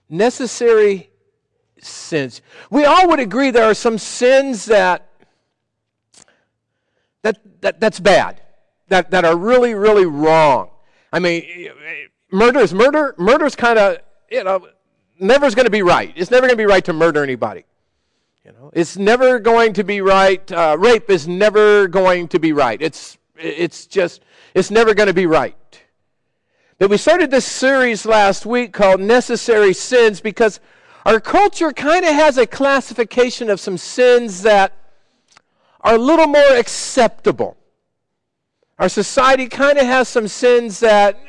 Necessary sins. We all would agree there are some sins that's bad, that are really, really wrong. I mean, murder is murder. Murder's kind of, never is going to be right. It's never going to be right to murder anybody. It's never going to be right. Rape is never going to be right. It's never going to be right. But we started this series last week called Necessary Sins because our culture kind of has a classification of some sins that are a little more acceptable. Our society kind of has some sins that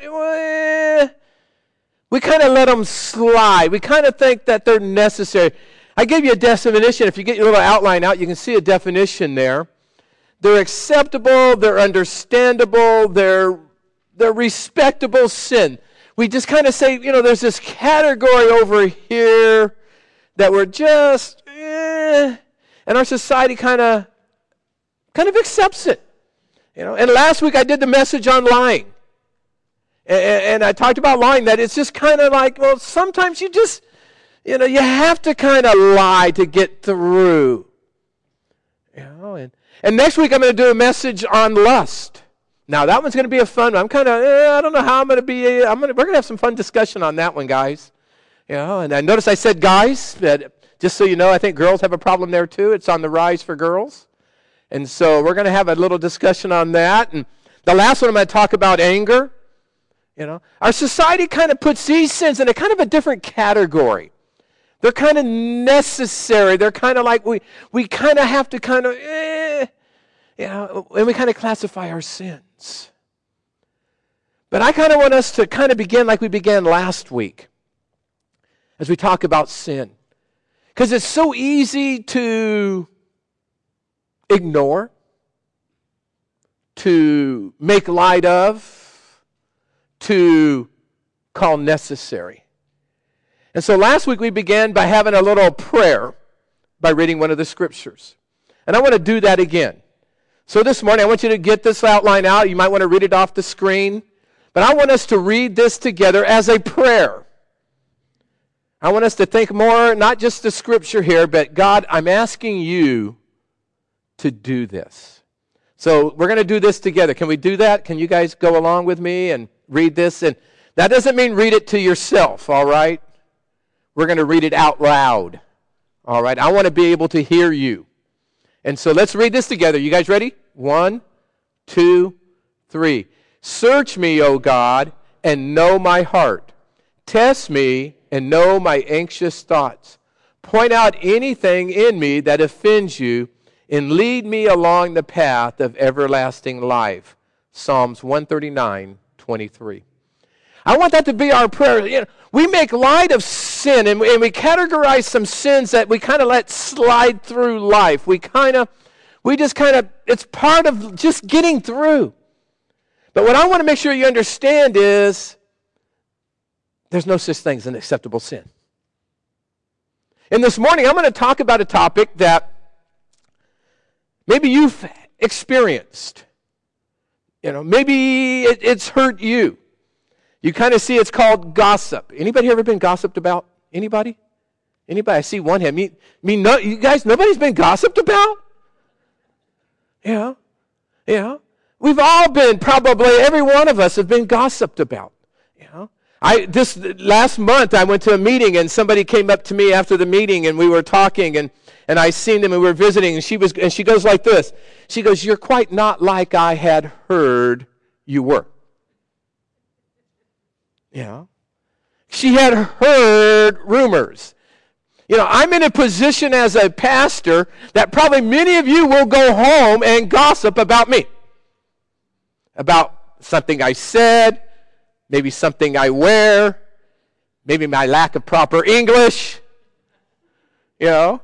we kind of let them slide. We kind of think that they're necessary. I gave you a definition. If you get your little outline out, you can see a definition there. They're acceptable, they're understandable, they're respectable sin. We just kind of say, there's this category over here that we're just, and our society kind of accepts it. And last week I did the message on lying. And I talked about lying, that it's just kind of like, well, sometimes you just, you have to kind of lie to get through. And next week I'm going to do a message on lust. Now that one's going to be a fun one. I'm kind of, I don't know how I'm going to be, we're going to have some fun discussion on that one, guys. And I notice I said guys, but just so you know, I think girls have a problem there too. It's on the rise for girls. And so we're going to have a little discussion on that. And the last one I'm going to talk about anger. Our society kind of puts these sins in a kind of a different category. They're kind of necessary. They're kind of like we kind of have to kind of, and we kind of classify our sins. But I kind of want us to kind of begin like we began last week as we talk about sin. Because it's so easy to ignore, to make light of, to call necessary. And so last week we began by having a little prayer by reading one of the scriptures. And I want to do that again. So this morning I want you to get this outline out. You might want to read it off the screen. But I want us to read this together as a prayer. I want us to think more, not just the scripture here, but God, I'm asking you to do this. So we're going to do this together. Can we do that? Can you guys go along with me and read this? And that doesn't mean read it to yourself, all right? We're going to read it out loud, all right? I want to be able to hear you. And so let's read this together. You guys ready? 1, 2, 3. Search me, O God, and know my heart. Test me and know my anxious thoughts. Point out anything in me that offends you, and lead me along the path of everlasting life. Psalms 139:23. I want that to be our prayer. We make light of sin, and we categorize some sins that we kind of let slide through life. It's part of just getting through. But what I want to make sure you understand is there's no such thing as an acceptable sin. And this morning I'm going to talk about a topic that maybe you've experienced. Maybe it's hurt you. You kind of see it's called gossip. Anybody ever been gossiped about? Anybody? I see one hand. No, you guys, nobody's been gossiped about? Yeah. We've all been, probably every one of us have been gossiped about. This last month I went to a meeting and somebody came up to me after the meeting and we were talking and I seen them and we were visiting and she goes like this. She goes, "You're quite not like I had heard you were." She had heard rumors. I'm in a position as a pastor that probably many of you will go home and gossip about me. About something I said, maybe something I wear, maybe my lack of proper English. But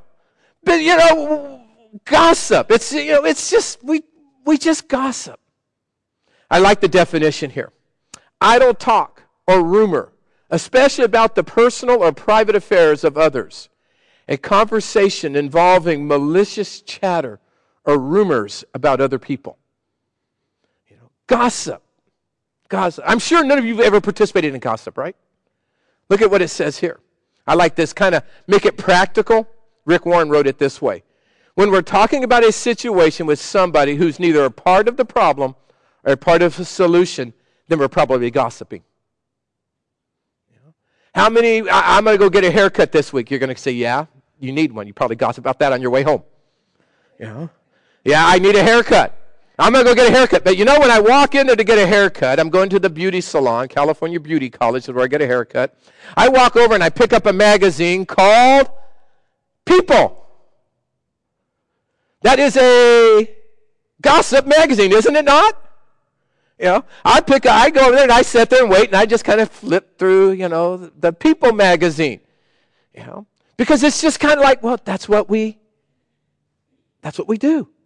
gossip. It's just we just gossip. I like the definition here. Idle talk or rumor, especially about the personal or private affairs of others. A conversation involving malicious chatter or rumors about other people. Gossip. I'm sure none of you have ever participated in gossip, right? Look at what it says here. I like this, kind of make it practical. Rick Warren wrote it this way. When we're talking about a situation with somebody who's neither a part of the problem or a part of the solution, then we're probably gossiping. How many, I'm going to go get a haircut this week. You're going to say, yeah, you need one. You probably gossip about that on your way home. Yeah, I need a haircut. I'm going to go get a haircut. But you know, when I walk in there to get a haircut, I'm going to the beauty salon, California Beauty College is where I get a haircut. I walk over and I pick up a magazine called People. That is a gossip magazine, isn't it not? I go over there and I sit there and wait and I just kind of flip through, the People magazine. Because it's just kind of like, well, that's what we do.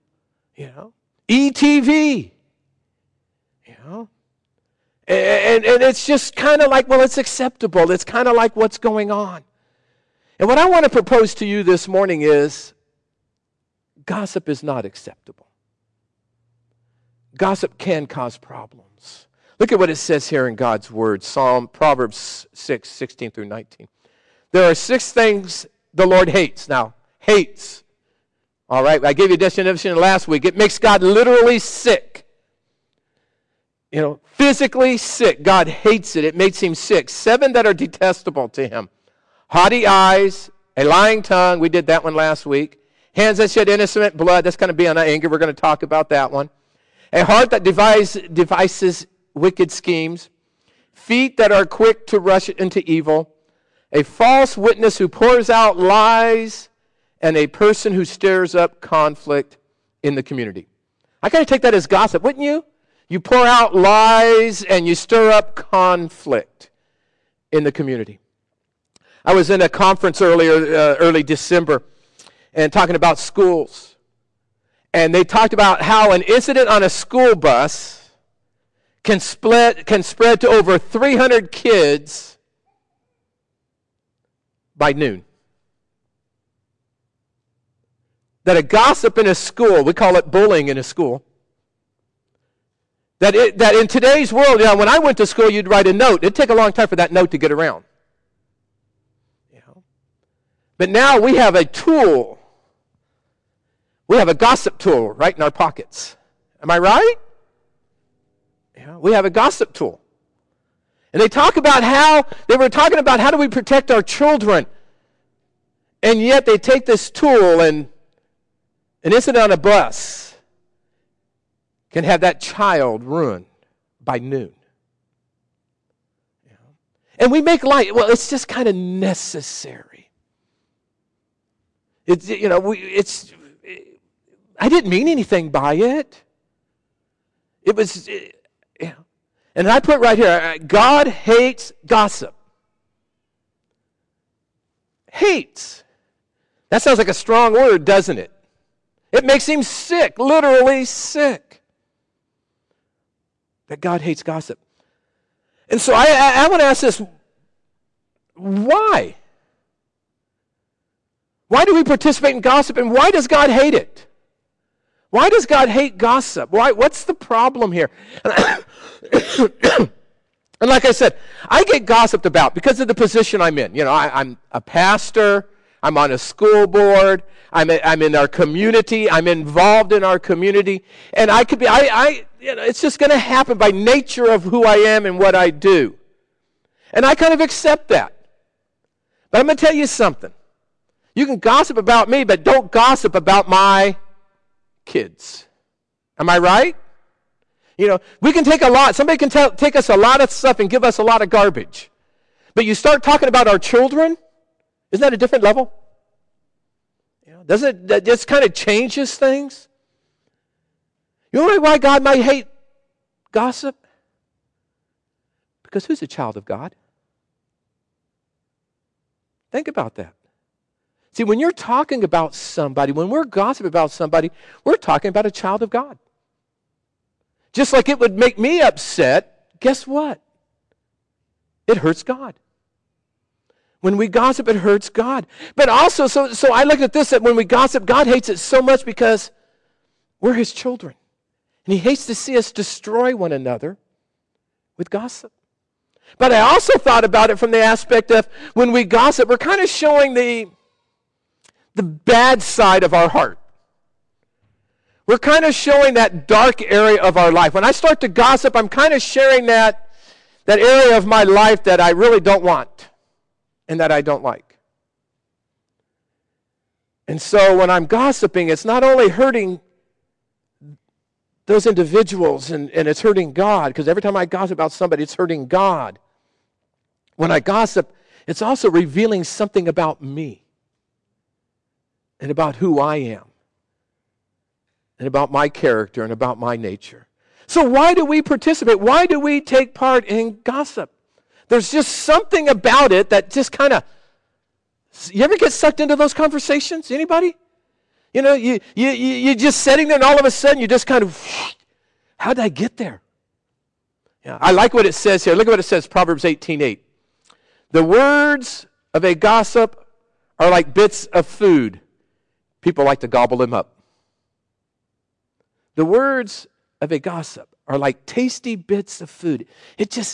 ETV. And it's just kind of like, well, it's acceptable. It's kind of like what's going on. And what I want to propose to you this morning is gossip is not acceptable. Gossip can cause problems. Look at what it says here in God's Word, Proverbs 6, 16 through 19. There are 6 things the Lord hates. Now, hates. All right, I gave you a definition last week. It makes God literally sick. Physically sick. God hates it. It makes him sick. 7 that are detestable to him. Haughty eyes, a lying tongue. We did that one last week. Hands that shed innocent blood. That's going to be on anger. We're going to talk about that one. A heart that devises wicked schemes. Feet that are quick to rush into evil. A false witness who pours out lies. And a person who stirs up conflict in the community. I kind of take that as gossip, wouldn't you? You pour out lies and you stir up conflict in the community. I was in a conference early December and talking about schools. And they talked about how an incident on a school bus can spread to over 300 kids by noon. That a gossip in a school, we call it bullying in a school, that in today's world, when I went to school, you'd write a note. It'd take a long time for that note to get around. But now we have a tool. We have a gossip tool right in our pockets. Am I right? We have a gossip tool. And they were talking about how do we protect our children. And yet they take this tool and an incident on a bus can have that child ruined by noon. And we make light. Well, it's just kind of necessary. I didn't mean anything by it. It was, and I put right here, God hates gossip. Hates. That sounds like a strong word, doesn't it? It makes him sick, literally sick. That God hates gossip. And so I want to ask this, why? Why do we participate in gossip, and why does God hate it? Why does God hate gossip? What's the problem here? And like I said, I get gossiped about because of the position I'm in. I'm a pastor. I'm on a school board. I'm in our community. I'm involved in our community. And I could be, it's just going to happen by nature of who I am and what I do. And I kind of accept that. But I'm going to tell you something. You can gossip about me, but don't gossip about my kids. Am I right? We can take a lot. Somebody can take us a lot of stuff and give us a lot of garbage. But you start talking about our children, isn't that a different level? Doesn't that just kind of changes things? You know why God might hate gossip? Because who's a child of God? Think about that. See, when you're talking about somebody, when we're gossiping about somebody, we're talking about a child of God. Just like it would make me upset, guess what? It hurts God. When we gossip, it hurts God. But also, so I look at this, that when we gossip, God hates it so much because we're his children. And he hates to see us destroy one another with gossip. But I also thought about it from the aspect of when we gossip, we're kind of showing the bad side of our heart. We're kind of showing that dark area of our life. When I start to gossip, I'm kind of sharing that area of my life that I really don't want and that I don't like. And so when I'm gossiping, it's not only hurting those individuals and it's hurting God, because every time I gossip about somebody, it's hurting God. When I gossip, it's also revealing something about me and about who I am and about my character and about my nature. So why do we participate? Why do we take part in gossip? There's just something about it that just kind of, you ever get sucked into those conversations? Anybody? You know, you're just sitting there and all of a sudden you just kind of, how did I get there? Yeah, I like what it says here. Look at what it says, Proverbs 18:8. The words of a gossip are like bits of food. People like to gobble them up. The words of a gossip are like tasty bits of food. It just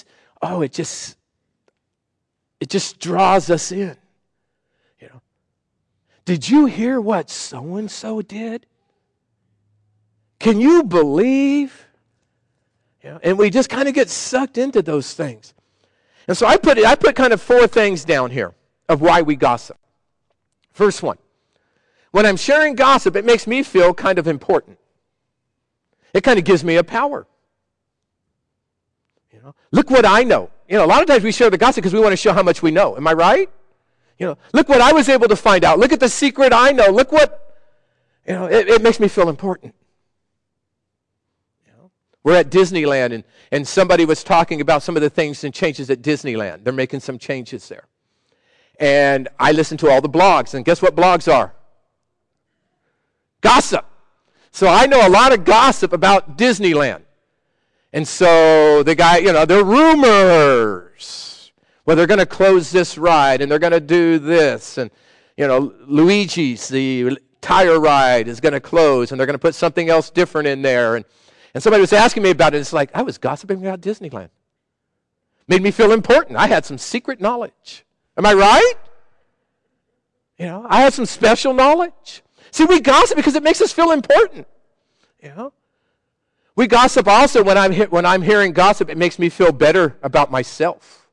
draws us in. You know, did you hear what so-and-so did? Can you believe? You know, and we just kind of get sucked into those things. And so I put kind of 4 things down here of why we gossip. First one, when I'm sharing gossip, it makes me feel kind of important. It kind of gives me a power. You know, look what I know. You know, a lot of times we share the gossip because we want to show how much we know. Am I right? You know, look what I was able to find out. Look at the secret I know. Look what, you know, it makes me feel important. You know, we're at Disneyland and somebody was talking about some of the things and changes at Disneyland. They're making some changes there. And I listen to all the blogs, and guess what blogs are? Gossip. So I know a lot of gossip about Disneyland. And so the guy, you know, they're rumors. Well, they're going to close this ride, and they're going to do this. And, you know, Luigi's, the tire ride, is going to close, and they're going to put something else different in there. And somebody was asking me about it. It's like, I was gossiping about Disneyland. Made me feel important. I had some secret knowledge. Am I right? You know, I had some special knowledge. See, we gossip because it makes us feel important. You know, we gossip also when I'm hearing gossip. It makes me feel better about myself.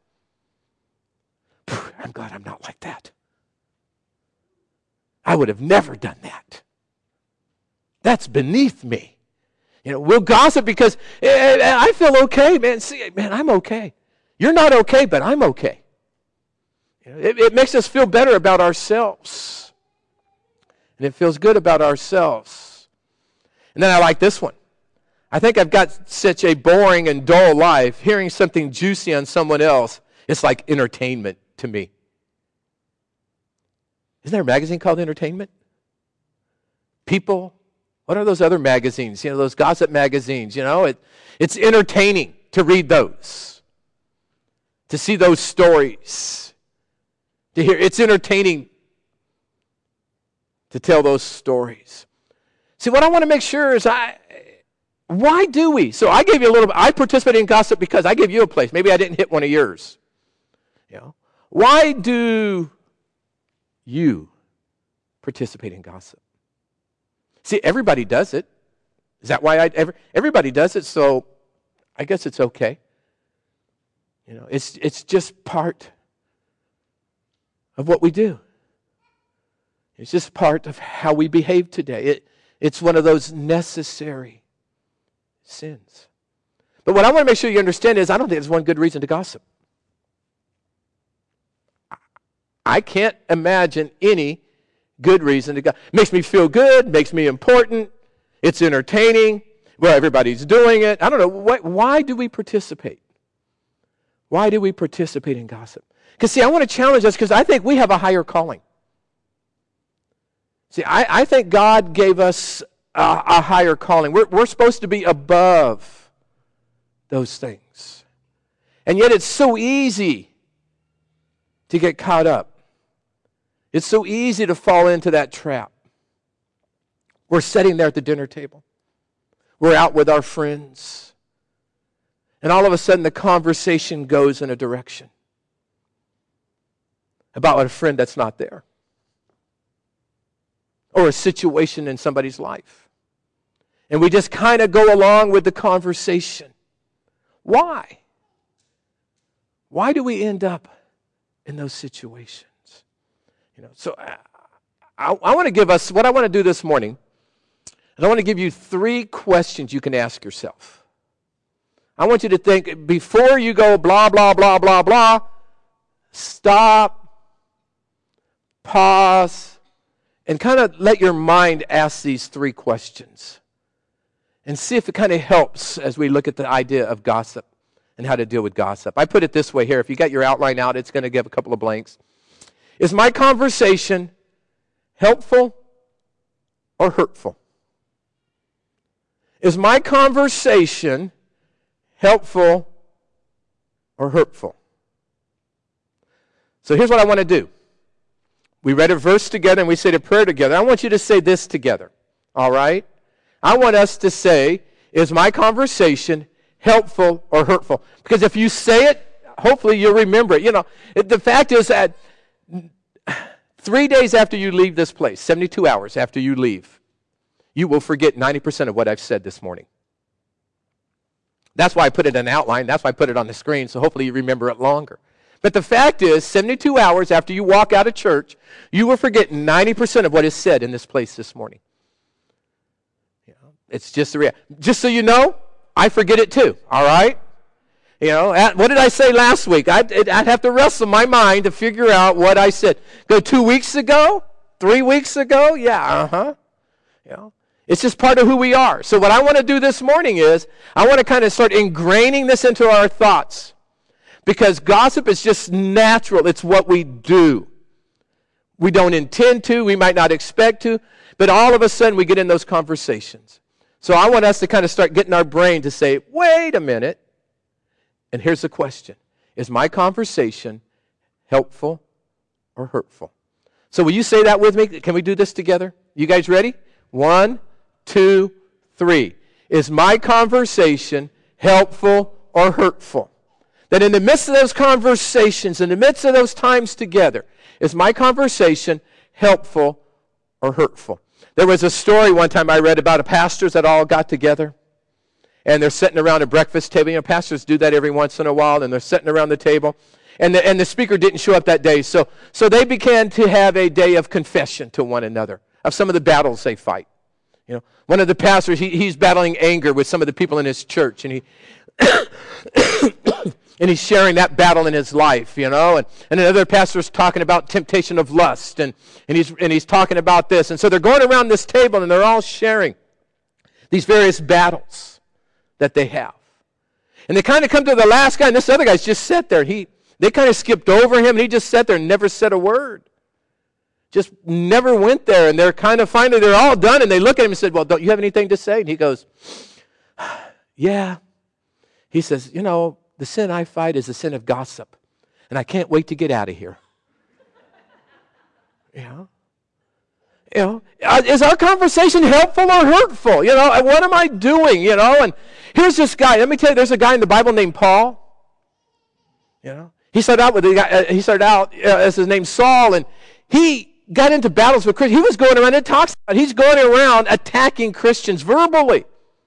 I'm glad I'm not like that. I would have never done that. That's beneath me. You know, we'll gossip because I feel okay, man. See, man, I'm okay. You're not okay, but I'm okay. You know, it makes us feel better about ourselves. And it feels good about ourselves. And then I like this one. I think I've got such a boring and dull life. Hearing something juicy on someone else, it's like entertainment to me. Isn't there a magazine called Entertainment? People. What are those other magazines? You know, those gossip magazines. You know, it's entertaining to read those, to see those stories, to hear. It's entertaining to tell those stories. See, what I want to make sure is why do we? So I gave you a little bit. I participated in gossip because I gave you a place. Maybe I didn't hit one of yours. You know, why do you participate in gossip? See, everybody does it. Is that why everybody does it? So I guess it's okay. You know, it's just part of what we do. It's just part of how we behave today. It's one of those necessary sins. But what I want to make sure you understand is I don't think there's one good reason to gossip. I can't imagine any good reason to gossip. Makes me feel good, makes me important, it's entertaining. Well, everybody's doing it. I don't know. Why do we participate? Why do we participate in gossip? Because, see, I want to challenge us because I think we have a higher calling. See, I think God gave us a higher calling. We're supposed to be above those things. And yet it's so easy to get caught up. It's so easy to fall into that trap. We're sitting there at the dinner table. We're out with our friends. And all of a sudden the conversation goes in a direction about a friend that's not there, or a situation in somebody's life. And we just kind of go along with the conversation. Why? Why do we end up in those situations? So I want to give us, what I want to do this morning, and I want to give you 3 questions you can ask yourself. I want you to think, before you go blah, blah, blah, blah, blah, stop, pause, and kind of let your mind ask these 3 questions. And see if it kind of helps as we look at the idea of gossip and how to deal with gossip. I put it this way here. If you got your outline out, it's going to give a couple of blanks. Is my conversation helpful or hurtful? Is my conversation helpful or hurtful? So here's what I want to do. We read a verse together and we said a prayer together. I want you to say this together, all right? I want us to say, is my conversation helpful or hurtful? Because if you say it, hopefully you'll remember it. The fact is that 3 days after you leave this place, 72 hours after you leave, you will forget 90% of what I've said this morning. That's why I put it in an outline. That's why I put it on the screen, so hopefully you remember it longer. But the fact is, 72 hours after you walk out of church, you will forget 90% of what is said in this place this morning. It's just the reality. Just so you know, I forget it too, all right? What did I say last week? I'd have to wrestle my mind to figure out what I said. 2 weeks ago? 3 weeks ago? Yeah, It's just part of who we are. So what I want to do this morning is, I want to kind of start ingraining this into our thoughts. Because gossip is just natural. It's what we do. We don't intend to. We might not expect to. But all of a sudden, we get in those conversations. So I want us to kind of start getting our brain to say, wait a minute. And here's the question. Is my conversation helpful or hurtful? So will you say that with me? Can we do this together? You guys ready? 1, 2, 3. Is my conversation helpful or hurtful? That in the midst of those conversations, in the midst of those times together, is my conversation helpful or hurtful? There was a story one time I read about pastors that all got together, and they're sitting around a breakfast table. Pastors do that every once in a while, and they're sitting around the table, and the speaker didn't show up that day. So they began to have a day of confession to one another of some of the battles they fight. One of the pastors, he's battling anger with some of the people in his church, and he and he's sharing that battle in his life, and another pastor's talking about temptation of lust, and he's talking about this. And so they're going around this table, and they're all sharing these various battles that they have. And they kind of come to the last guy, and this other guy's just sat there. They kind of skipped over him, and he just sat there and never said a word. Just never went there. And they're kind of finally, they're all done, and they look at him and said, well, don't you have anything to say? And he goes, yeah. He says, the sin I fight is the sin of gossip, and I can't wait to get out of here. Is our conversation helpful or hurtful? What am I doing? And here's this guy. Let me tell you, there's a guy in the Bible named Paul. He started out as his name Saul, and he got into battles with Christians. He was going around, he's going around attacking Christians verbally.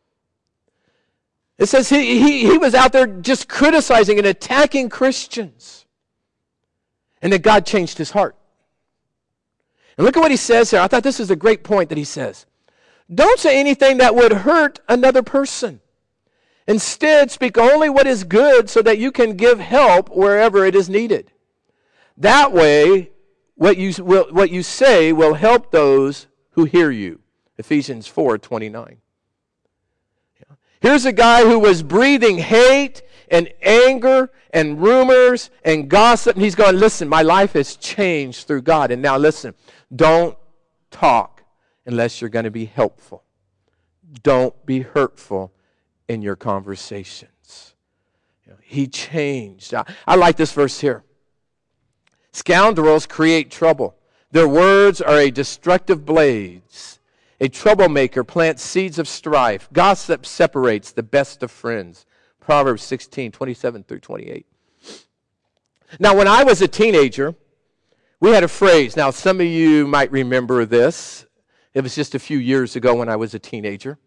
It says he was out there just criticizing and attacking Christians. And then God changed his heart. And look at what he says here. I thought this is a great point that he says. Don't say anything that would hurt another person. Instead, speak only what is good so that you can give help wherever it is needed. That way, what you say will help those who hear you. Ephesians 4:29. Here's a guy who was breathing hate and anger and rumors and gossip. And he's going, listen, my life has changed through God. And now listen, don't talk unless you're going to be helpful. Don't be hurtful in your conversations. He changed. I like this verse here. Scoundrels create trouble. Their words are a destructive blaze. A troublemaker plants seeds of strife. Gossip separates the best of friends. Proverbs 16, 27 through 28. Now, when I was a teenager, we had a phrase. Now, some of you might remember this. It was just a few years ago when I was a teenager.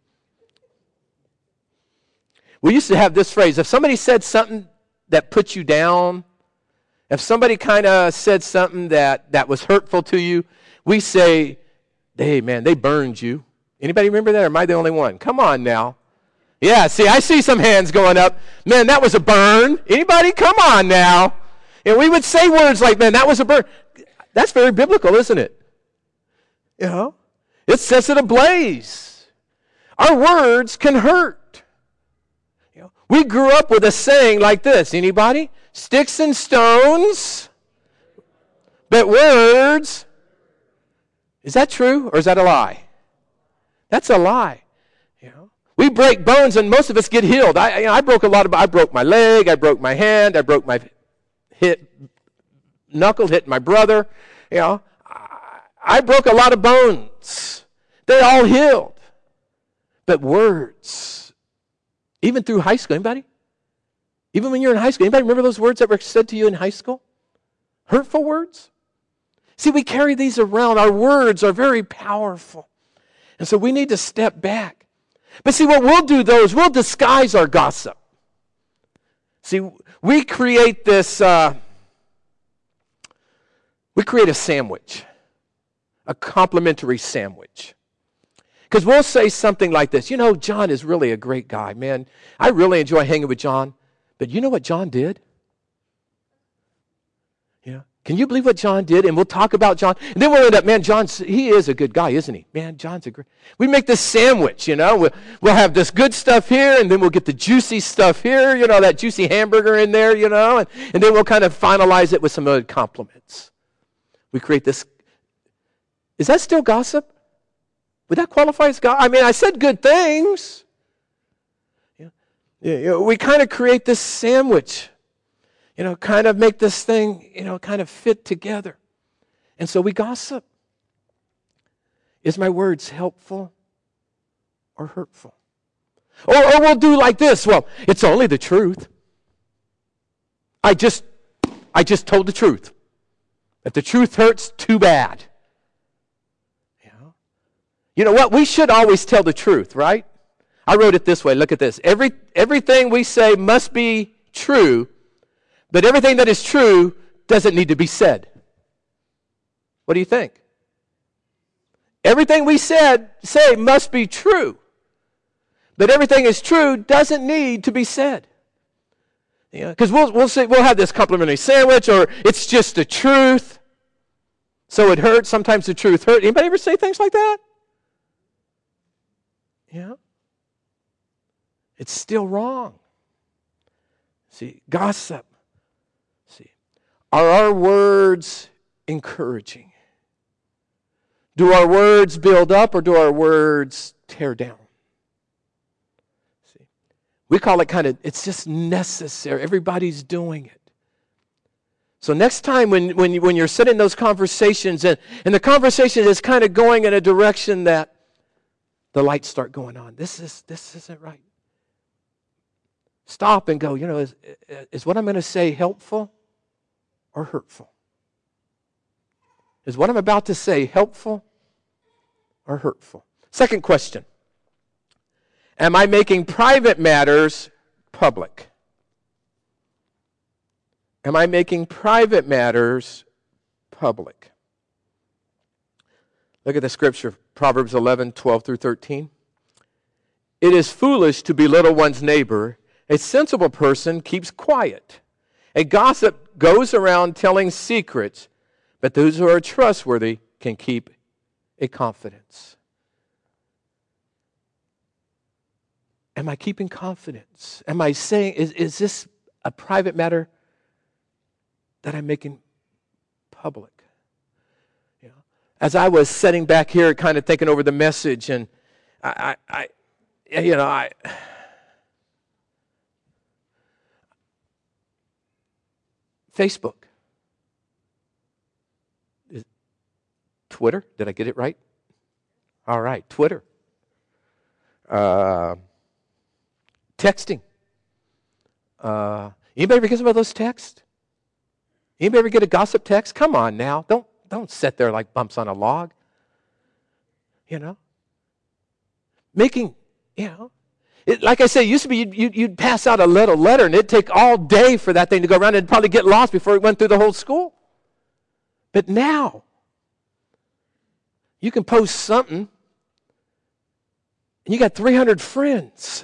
We used to have this phrase. If somebody said something that put you down, if somebody kind of said something that was hurtful to you, we say, hey, man, they burned you. Anybody remember that, or am I the only one? Come on now. Yeah, see, I see some hands going up. Man, that was a burn. Anybody? Come on now. And we would say words like, man, that was a burn. That's very biblical, isn't it? You know? It sets it ablaze. Our words can hurt. You know? We grew up with a saying like this. Anybody? Sticks and stones, but words. Is that true, or is that a lie? That's a lie. You know? We break bones, and most of us get healed. I broke I broke my leg, I broke my hand, I broke my knuckle, hit my brother. You know, I broke a lot of bones. They all healed. But words, even through high school, anybody? Even when you're in high school, anybody remember those words that were said to you in high school? Hurtful words? See, we carry these around. Our words are very powerful. And so we need to step back. But see, what we'll do, though, is we'll disguise our gossip. See, we create this, we create a sandwich, a complimentary sandwich. Because we'll say something like this, you know, John is really a great guy, man. I really enjoy hanging with John. But you know what John did? You know, can you believe what John did? And we'll talk about John. And then we'll end up, man, he is a good guy, isn't he? Man, John's a great. We make this sandwich, you know. We'll have this good stuff here, and then we'll get the juicy stuff here, you know, that juicy hamburger in there, you know. And then we'll kind of finalize it with some other compliments. We create this. Is that still gossip? Would that qualify as gossip? I mean, I said good things. You know, we kind of create this sandwich, you know, kind of make this thing, you know, kind of fit together. And so we gossip. Is my words helpful or hurtful? Or we'll do like this. Well, it's only the truth. I just told the truth. If the truth hurts, too bad. You know what? We should always tell the truth, right? I wrote it this way. Look at this. Everything we say must be true, but everything that is true doesn't need to be said. What do you think? Everything we say must be true, but everything is true doesn't need to be said. Because we'll have this complimentary sandwich, or it's just the truth, so it hurts. Sometimes the truth hurts. Anybody ever say things like that? Yeah. It's still wrong. See, gossip. See, are our words encouraging? Do our words build up, or do our words tear down? See, we call it it's just necessary. Everybody's doing it. So next time when you're sitting in those conversations, and the conversation is kind of going in a direction that the lights start going on. This isn't right. Stop and go, you know, is what I'm going to say helpful or hurtful? Is what I'm about to say helpful or hurtful? Second question. Am I making private matters public? Am I making private matters public? Look at the scripture, Proverbs 11, 12 through 13. It is foolish to belittle one's neighbor. A sensible person keeps quiet. A gossip goes around telling secrets, but those who are trustworthy can keep a confidence. Am I keeping confidence? Am I saying, is this a private matter that I'm making public? You know, as I was sitting back here kind of thinking over the message, and Facebook. Twitter. Did I get it right? All right, Twitter. Texting. Anybody ever get some of those texts? Anybody ever get a gossip text? Come on now. Don't sit there like bumps on a log. Making, like I said, it used to be you'd pass out a little letter and it'd take all day for that thing to go around and it'd probably get lost before it went through the whole school. But now, you can post something and you got 300 friends.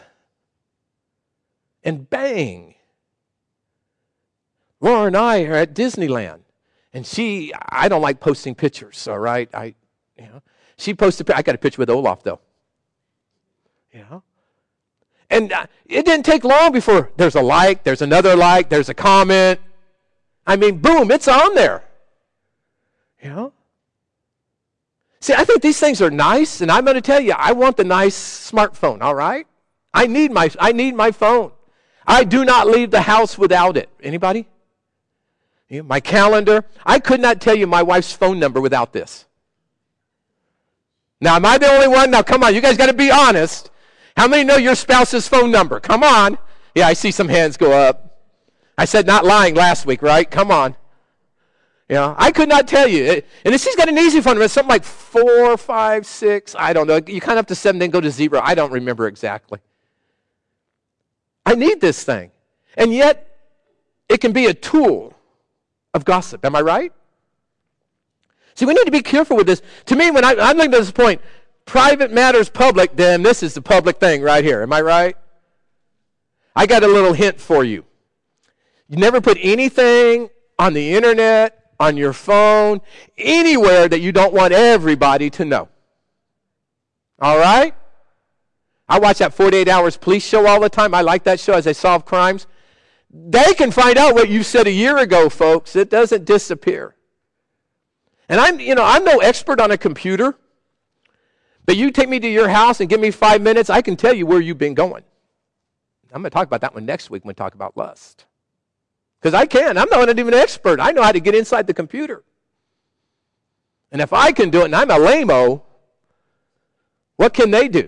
And bang. Laura and I are at Disneyland. And I don't like posting pictures, all right? She posted, I got a picture with Olaf, though. And it didn't take long before there's a like, there's another like, there's a comment. I mean, boom, it's on there. See, I think these things are nice, and I'm going to tell you, I want the nice smartphone, all right? I need my phone. I do not leave the house without it. Anybody? My calendar. I could not tell you my wife's phone number without this. Now, am I the only one? Now, come on, you guys got to be honest. How many know your spouse's phone number? Come on. Yeah, I see some hands go up. I said not lying last week, right? Come on. I could not tell you. And she's got an easy phone number. It's something like 4, 5, 6. I don't know. You kind of up to 7, then go to 0. I don't remember exactly. I need this thing. And yet, it can be a tool of gossip. Am I right? See, we need to be careful with this. To me, when I'm looking at this point, private matters public, then this is the public thing right here. Am I right? I got a little hint for you. You never put anything on the internet, on your phone, anywhere that you don't want everybody to know. All right? I watch that 48 Hours Police show all the time. I like that show as they solve crimes. They can find out what you said a year ago, folks. It doesn't disappear. And I'm no expert on a computer, but you take me to your house and give me 5 minutes, I can tell you where you've been going. I'm going to talk about that one next week when we talk about lust. Because I can. I'm not even an expert. I know how to get inside the computer. And if I can do it and I'm a lame-o, what can they do?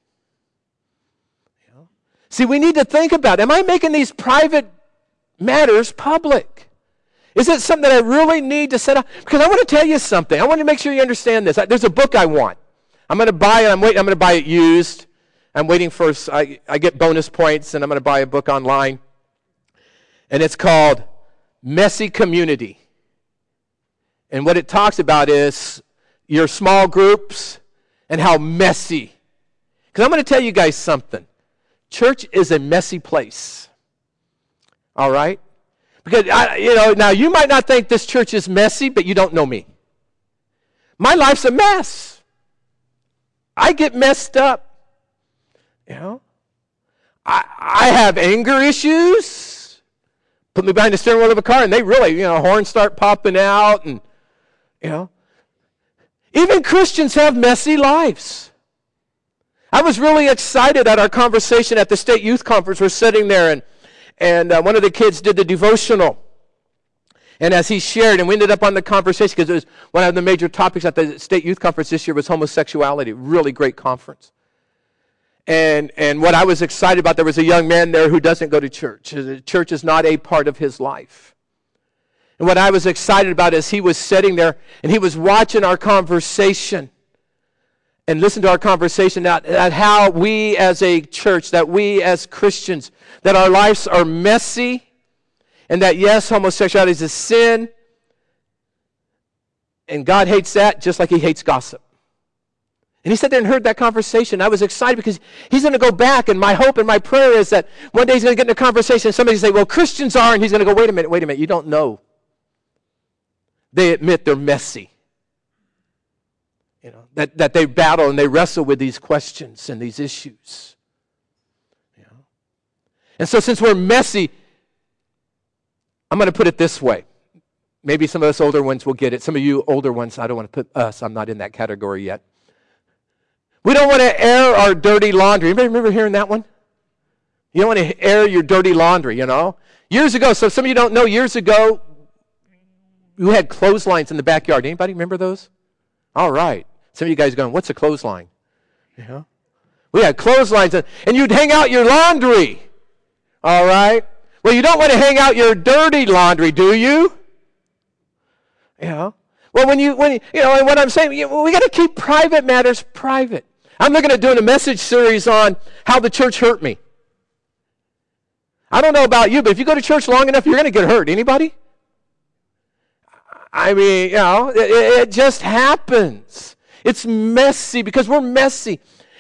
See, we need to think about, am I making these private matters public? Is it something that I really need to set up? Because I want to tell you something. I want to make sure you understand this. There's a book I want. I'm going to buy it. I'm going to buy it used. I'm waiting for, I get bonus points, and I'm going to buy a book online. And it's called Messy Community. And what it talks about is your small groups and how messy. Because I'm going to tell you guys something. Church is a messy place. All right? Because, now you might not think this church is messy, but you don't know me. My life's a mess. I get messed up. I have anger issues. Put me behind the steering wheel of a car, and they really, horns start popping out, and, Even Christians have messy lives. I was really excited at our conversation at the state youth conference. We're sitting there, and one of the kids did the devotional. And as he shared, and we ended up on the conversation, because it was one of the major topics at the state youth conference this year was homosexuality. Really great conference. And what I was excited about, there was a young man there who doesn't go to church. Church is not a part of his life. And what I was excited about is he was sitting there, and he was watching our conversation. And listen to our conversation at how we as a church, that we as Christians, that our lives are messy, and that yes, homosexuality is a sin, and God hates that just like he hates gossip. And he sat there and heard that conversation. I was excited because he's going to go back, and my hope and my prayer is that one day he's going to get in a conversation, and somebody say, well, Christians are, and he's going to go, wait a minute, you don't know. They admit they're messy. That they battle and they wrestle with these questions and these issues. And so since we're messy, I'm going to put it this way. Maybe some of us older ones will get it. Some of you older ones, I don't want to put us. I'm not in that category yet. We don't want to air our dirty laundry. Anybody remember hearing that one? You don't want to air your dirty laundry, Years ago, so some of you don't know, years ago, you had clotheslines in the backyard. Anybody remember those? All right. Some of you guys are going, what's a clothesline? We had clotheslines, and you'd hang out your laundry. All right? Well, you don't want to hang out your dirty laundry, do you? You know? Well, and what I'm saying, we got to keep private matters private. I'm looking at doing a message series on how the church hurt me. I don't know about you, but if you go to church long enough, you're going to get hurt. Anybody? I mean, it just happens. It's messy because we're messy.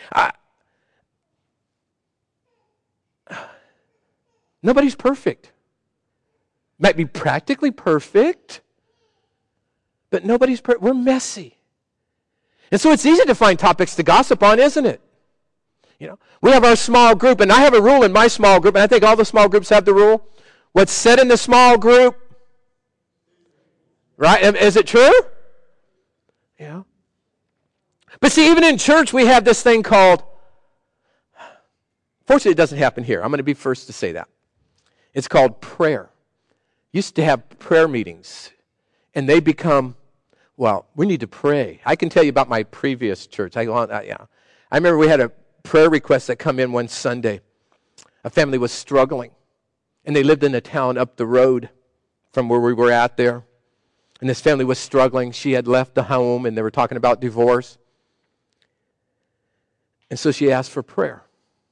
Nobody's perfect. Might be practically perfect, but nobody's perfect. We're messy. And so it's easy to find topics to gossip on, isn't it? We have our small group, and I have a rule in my small group, and I think all the small groups have the rule. What's said in the small group, right? Is it true? Yeah. But see, even in church, we have this thing called, fortunately it doesn't happen here. I'm going to be first to say that. It's called prayer. Used to have prayer meetings, and they become, well, we need to pray. I can tell you about my previous church. I remember we had a prayer request that come in one Sunday. A family was struggling, and they lived in a town up the road from where we were at there. And this family was struggling. She had left the home, and they were talking about divorce. And so she asked for prayer.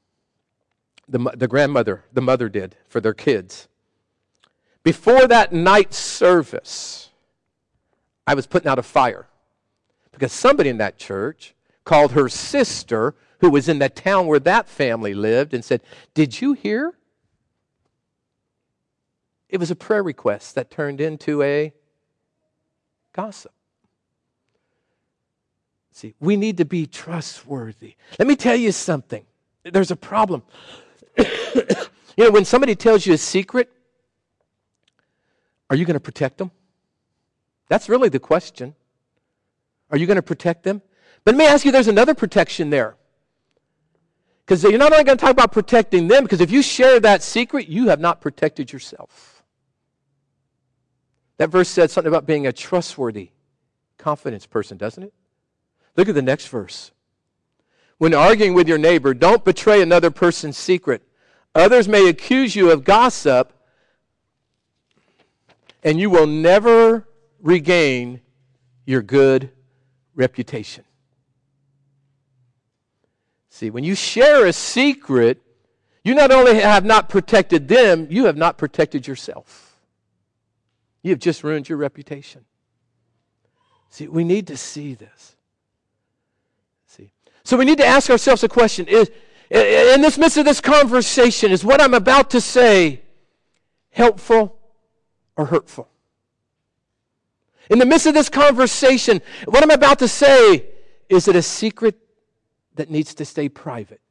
The mother did, for their kids. Before that night service, I was putting out a fire because somebody in that church called her sister, who was in the town where that family lived, and said, "Did you hear?" It was a prayer request that turned into a gossip. See, we need to be trustworthy. Let me tell you something. There's a problem. When somebody tells you a secret, are you going to protect them? That's really the question. Are you going to protect them? But let me ask you, there's another protection there. Because you're not only going to talk about protecting them, because if you share that secret, you have not protected yourself. That verse said something about being a trustworthy, confidence person, doesn't it? Look at the next verse. When arguing with your neighbor, don't betray another person's secret. Others may accuse you of gossip, and you will never regain your good reputation. See, when you share a secret, you not only have not protected them, you have not protected yourself. You have just ruined your reputation. See, we need to see this. See, so we need to ask ourselves a question. In this midst of this conversation, is what I'm about to say helpful or hurtful? In the midst of this conversation, what I'm about to say, is it a secret that needs to stay private?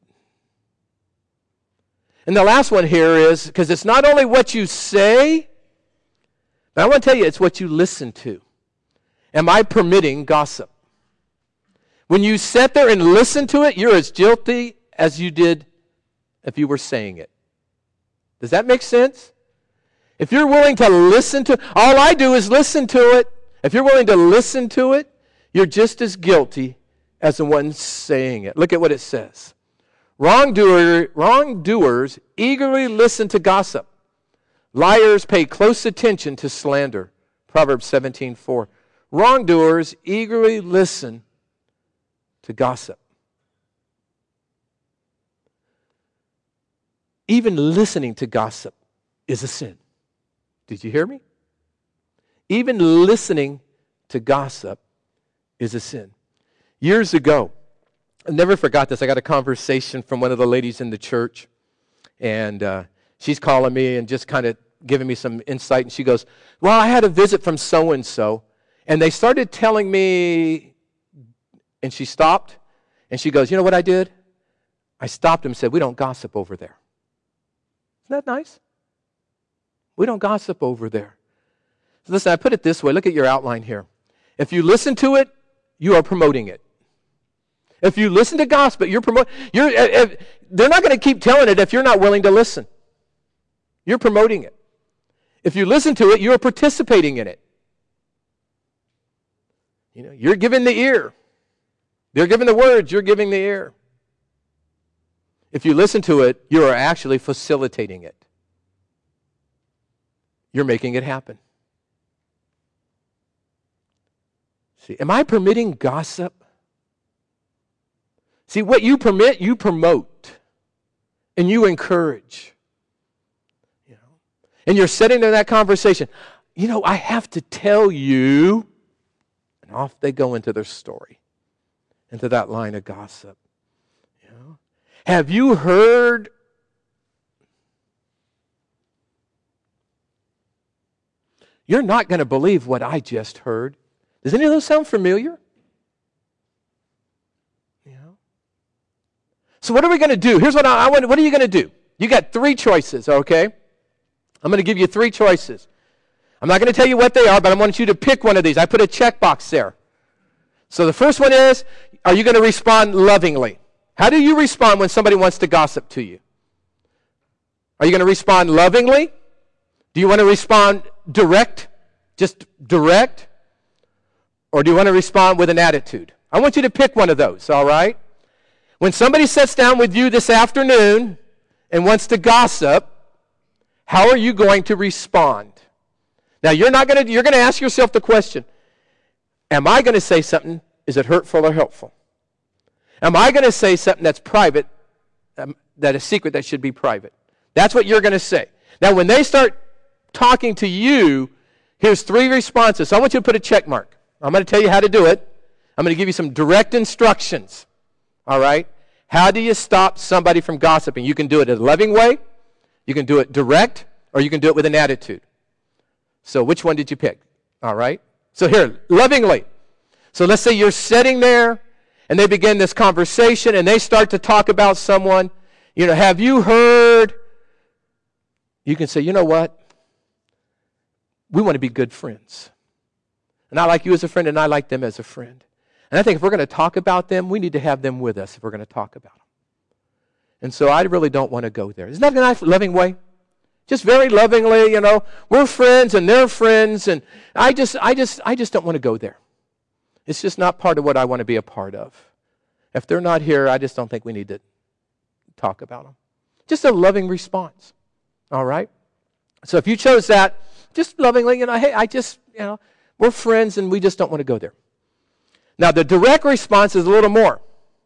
And the last one here is, because it's not only what you say, but I want to tell you, it's what you listen to. Am I permitting gossip? When you sit there and listen to it, you're as guilty as you did if you were saying it. Does that make sense? If you're willing to listen to it, all I do is listen to it. If you're willing to listen to it, you're just as guilty as the one saying it. Look at what it says. Wrongdoers eagerly listen to gossip. Liars pay close attention to slander. Proverbs 17:4. Wrongdoers eagerly listen to gossip. Even listening to gossip is a sin. Did you hear me? Even listening to gossip is a sin. Years ago, I never forgot this. I got a conversation from one of the ladies in the church, and she's calling me and just kind of giving me some insight, and she goes, "Well, I had a visit from so-and-so, and they started telling me," and she stopped, and she goes, "You know what I did? I stopped them and said, we don't gossip over there." Isn't that nice? We don't gossip over there. So listen, I put it this way. Look at your outline here. If you listen to it, you are promoting it. If you listen to gossip, you're promoting. They're not going to keep telling it if you're not willing to listen. You're promoting it. If you listen to it, you are participating in it. You're giving the ear. They're giving the words. You're giving the ear. If you listen to it, you are actually facilitating it. you're making it happen. See, am I permitting gossip? See, what you permit, you promote. And you encourage. And you're sitting in that conversation. I have to tell you. And off they go into their story. Into that line of gossip. Have you heard? You're not going to believe what I just heard. Does any of those sound familiar? So what are we going to do? Here's what I want. What are you going to do? You got 3 choices, okay? I'm going to give you 3 choices. I'm not going to tell you what they are, but I want you to pick one of these. I put a checkbox there. So the first one is, are you going to respond lovingly? How do you respond when somebody wants to gossip to you? Are you going to respond lovingly? Do you want to respond direct? Just direct? Or do you want to respond with an attitude? I want you to pick one of those, all right? When somebody sits down with you this afternoon and wants to gossip, how are you going to respond? Now, you're going to ask yourself the question, am I going to say something, is it hurtful or helpful? Am I going to say something that's private, that is secret that should be private? That's what you're going to say. Now, when they start talking to you, here's 3 responses. So I want you to put a check mark. I'm going to tell you how to do it. I'm going to give you some direct instructions. All right? How do you stop somebody from gossiping? You can do it in a loving way, you can do it direct, or you can do it with an attitude. So which one did you pick? All right? So here, lovingly. So let's say you're sitting there, and they begin this conversation, and they start to talk about someone. Have you heard? You can say, you know what? We want to be good friends. And I like you as a friend, and I like them as a friend. And I think if we're going to talk about them, we need to have them with us if we're going to talk about them. And so I really don't want to go there. Isn't that a nice, loving way? Just very lovingly, we're friends and they're friends, and I just don't want to go there. It's just not part of what I want to be a part of. If they're not here, I just don't think we need to talk about them. Just a loving response. All right? So if you chose that, just lovingly, hey, we're friends and we just don't want to go there. Now, the direct response is a little more.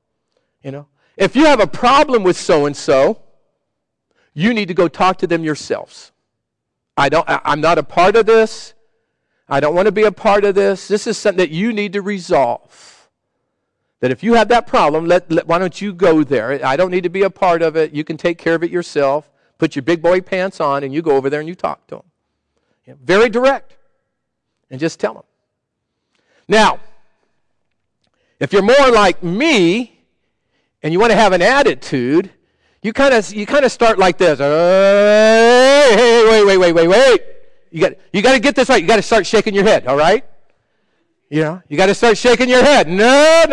If you have a problem with so-and-so, you need to go talk to them yourselves. I'm not a part of this. I don't want to be a part of this. This is something that you need to resolve. That if you have that problem, why don't you go there? I don't need to be a part of it. You can take care of it yourself. Put your big boy pants on and you go over there and you talk to them. Very direct. And just tell them. Now, if you're more like me and you want to have an attitude, you kind of start like this. Hey, wait. You got to get this right. You got to start shaking your head, all right? You got to start shaking your head. No.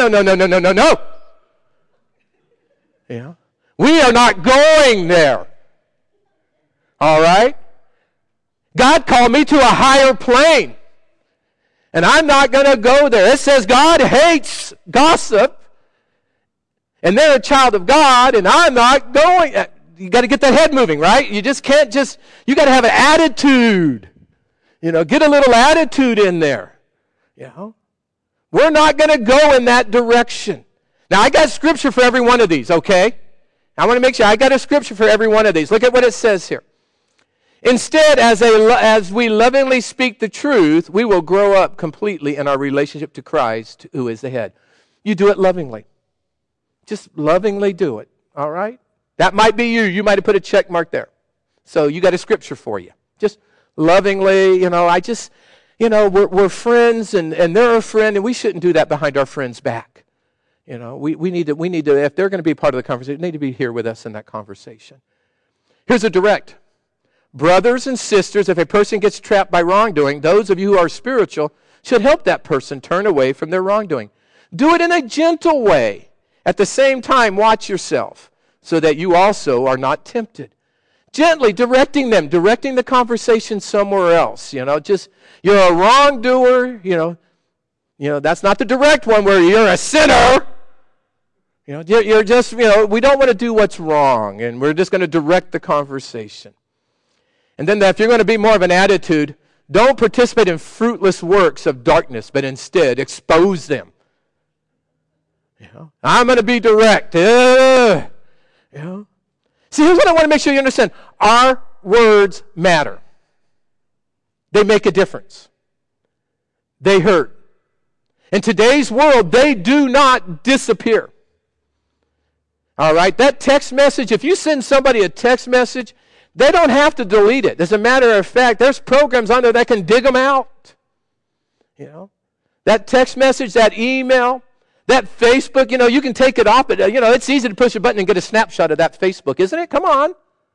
We are not going there. All right? God called me to a higher plane. And I'm not going to go there. It says God hates gossip. And they're a child of God, and I'm not going. You got to get that head moving, right? You just can't you got to have an attitude. Get a little attitude in there. We're not going to go in that direction. Now, I got scripture for every one of these, okay? I want to make sure I got a scripture for every one of these. Look at what it says here. Instead, as we lovingly speak the truth, we will grow up completely in our relationship to Christ, who is the head. You do it lovingly. Just lovingly do it, all right? That might be you. You might have put a check mark there. So you got a scripture for you. Just lovingly, we're friends and they're a friend, and we shouldn't do that behind our friend's back. We need to, if they're going to be part of the conversation, they need to be here with us in that conversation. Here's a direct. Brothers and sisters, if a person gets trapped by wrongdoing, those of you who are spiritual should help that person turn away from their wrongdoing. Do it in a gentle way. At the same time, watch yourself so that you also are not tempted. Gently directing the conversation somewhere else. You're a wrongdoer. That's not the direct one where you're a sinner. You're just, we don't want to do what's wrong, and we're just going to direct the conversation. And then if you're going to be more of an attitude, don't participate in fruitless works of darkness, but instead expose them. I'm going to be direct. See, here's what I want to make sure you understand. Our words matter. They make a difference. They hurt. In today's world, they do not disappear. All right? That text message, if you send somebody a text message, they don't have to delete it. As a matter of fact, there's programs on there that can dig them out. That text message, that email, that Facebook, you can take it off, but, it's easy to push a button and get a snapshot of that Facebook, isn't it? Come on.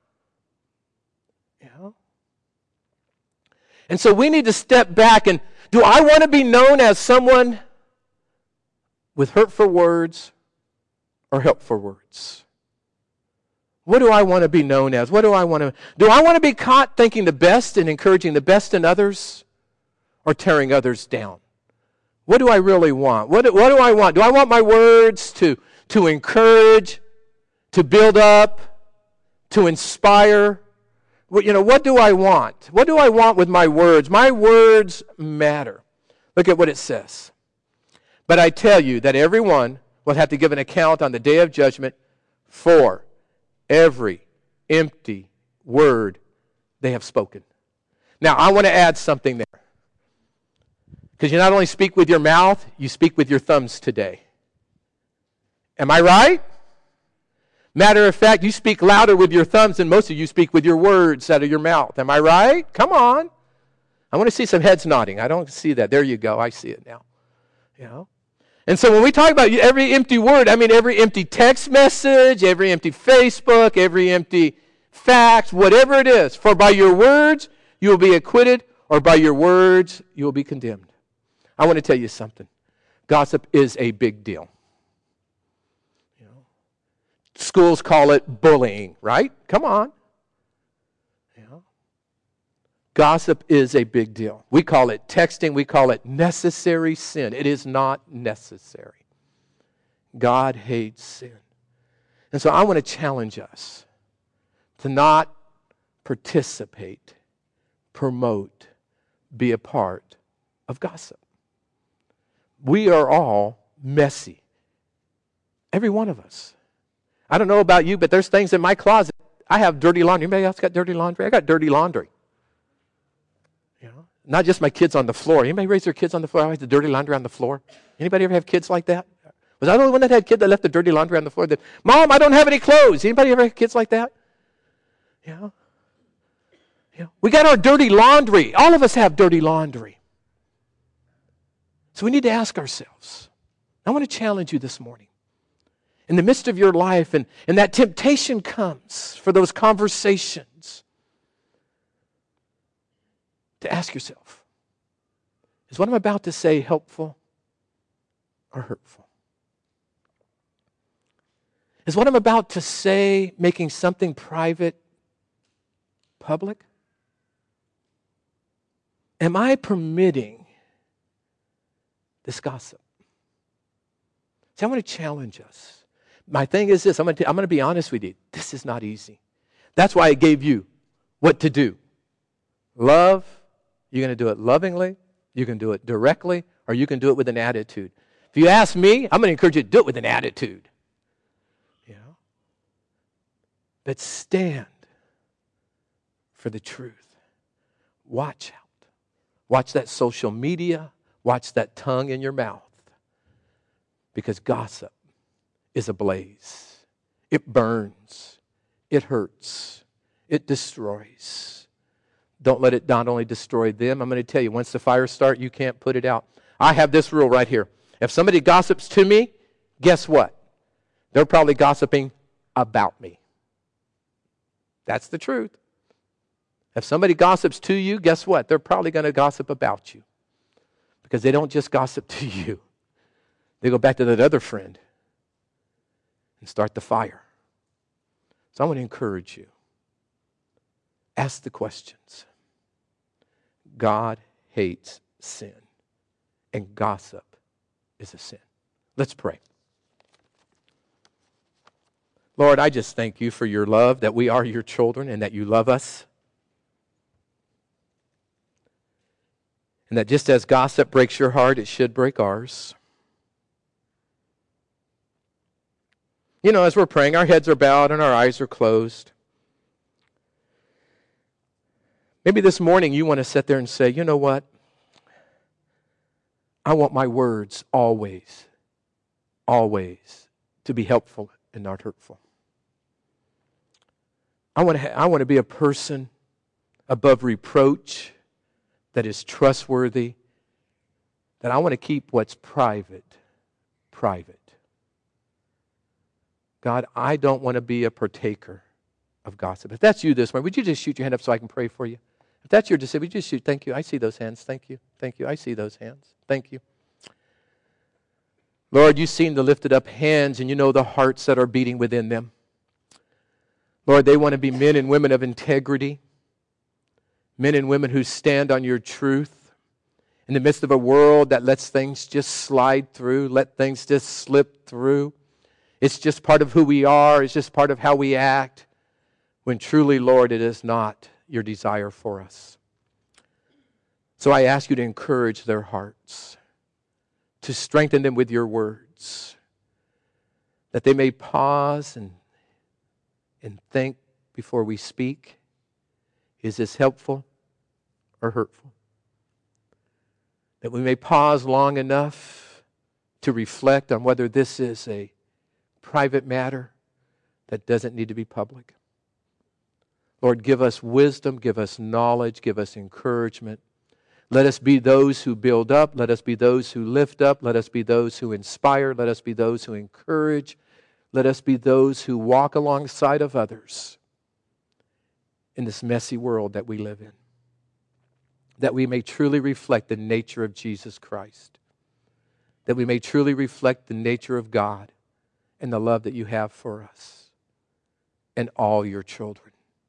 And so we need to step back and, do I want to be known as someone with hurtful words or helpful words? What do I want to be known as? Do I want to be caught thinking the best and encouraging the best in others or tearing others down? What do I really want? What do I want? Do I want my words to encourage, to build up, to inspire? What do I want? What do I want with my words? My words matter. Look at what it says. But I tell you that everyone will have to give an account on the day of judgment for every empty word they have spoken. Now, I want to add something there. Because you not only speak with your mouth, you speak with your thumbs today. Am I right? Matter of fact, you speak louder with your thumbs than most of you speak with your words out of your mouth. Am I right? Come on. I want to see some heads nodding. I don't see that. There you go. I see it now. And so when we talk about every empty word, I mean every empty text message, every empty Facebook, every empty fax, whatever it is. For by your words you will be acquitted, or by your words you will be condemned. I want to tell you something. Gossip is a big deal. Schools call it bullying, right? Come on. Gossip is a big deal. We call it texting. We call it necessary sin. It is not necessary. God hates sin. And so I want to challenge us to not participate, promote, be a part of gossip. We are all messy. Every one of us. I don't know about you, but there's things in my closet. I have dirty laundry. Anybody else got dirty laundry? I got dirty laundry. Not just my kids on the floor. Anybody raise their kids on the floor? I have the dirty laundry on the floor. Anybody ever have kids like that? Was I the only one that had a kid that left the dirty laundry on the floor? That, Mom, I don't have any clothes. Anybody ever have kids like that? We got our dirty laundry. All of us have dirty laundry. So we need to ask ourselves. I want to challenge you this morning. In the midst of your life, and that temptation comes for those conversations, to ask yourself, is what I'm about to say helpful or hurtful? Is what I'm about to say making something private public? Am I permitting this gossip? See, I want to challenge us. My thing is this, I'm going to be honest with you. This is not easy. That's why I gave you what to do. Love. You're going to do it lovingly, you can do it directly, or you can do it with an attitude. If you ask me, I'm going to encourage you to do it with an attitude. But stand for the truth. Watch out. Watch that social media. Watch that tongue in your mouth. Because gossip is ablaze. It burns. It hurts. It destroys. Don't let it not only destroy them. I'm going to tell you, once the fire starts, you can't put it out. I have this rule right here. If somebody gossips to me, guess what? They're probably gossiping about me. That's the truth. If somebody gossips to you, guess what? They're probably going to gossip about you. Because they don't just gossip to you. They go back to that other friend and start the fire. So I want to encourage you. Ask the questions. God hates sin, and gossip is a sin. Let's pray. Lord, I just thank you for your love, that we are your children and that you love us. And that just as gossip breaks your heart, it should break ours. You know, as we're praying, our heads are bowed and our eyes are closed. Maybe this morning you want to sit there and say, you know what? I want my words always, always to be helpful and not hurtful. I want to be a person above reproach that is trustworthy, that I want to keep what's private, private. God, I don't want to be a partaker of gossip. If that's you this morning, would you just shoot your hand up so I can pray for you? If that's your decision, would you just shoot? Thank you. I see those hands. Thank you. Thank you. I see those hands. Thank you. Lord, you've seen the lifted up hands and you know the hearts that are beating within them. Lord, they want to be men and women of integrity, men and women who stand on your truth in the midst of a world that lets things just slide through, let things just slip through. It's just part of who we are. It's just part of how we act, when truly, Lord, it is not your desire for us. So I ask you to encourage their hearts, to strengthen them with your words, that they may pause and think before we speak. Is this helpful or hurtful? That we may pause long enough to reflect on whether this is a private matter that doesn't need to be public. Lord, give us wisdom, give us knowledge, give us encouragement. Let us be those who build up. Let us be those who lift up. Let us be those who inspire. Let us be those who encourage. Let us be those who walk alongside of others in this messy world that we live in. That we may truly reflect the nature of Jesus Christ. That we may truly reflect the nature of God and the love that you have for us and all your children.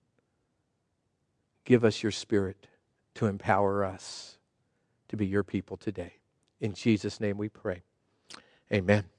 Give us your Spirit to empower us to be your people today. In Jesus' name we pray. Amen.